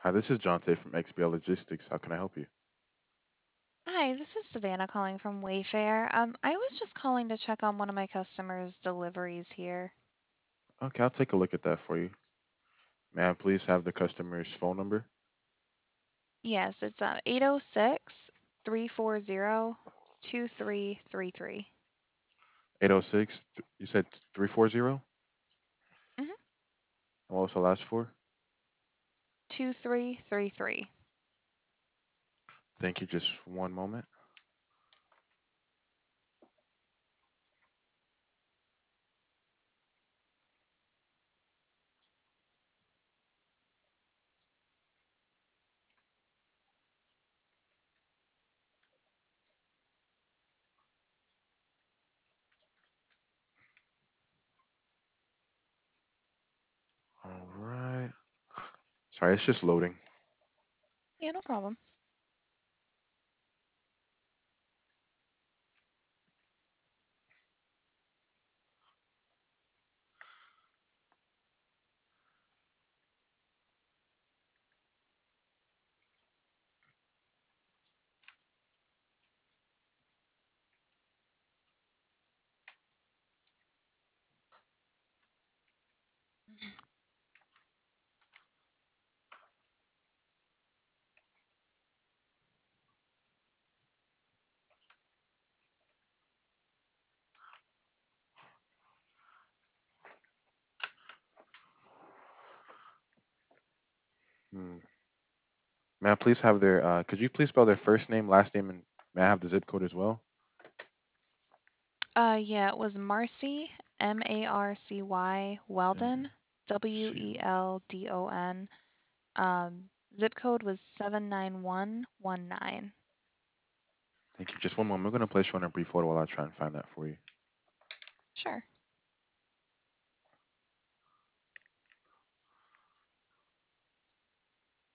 Hi, this is Jonte from XBL Logistics. How can I help you? Hi, this is Savannah calling from Wayfair. I was just calling to check on one of my customers' deliveries here. Okay, I'll take a look at that for you. May I please have the customer's phone number? Yes, it's 806 2333. 806, you said 340? Mm-hmm. And what was the last four? 2333. Thank you. Just one moment. All right. Sorry, it's just loading. Yeah, no problem. Hmm. May I please have could you please spell their first name, last name, and may I have the zip code as well? Yeah, it was Marcy, Marcy Weldon, MHC. Weldon. Zip code was 79119. Thank you. Just one moment. I'm going to place you on a brief hold while I try and find that for you. Sure.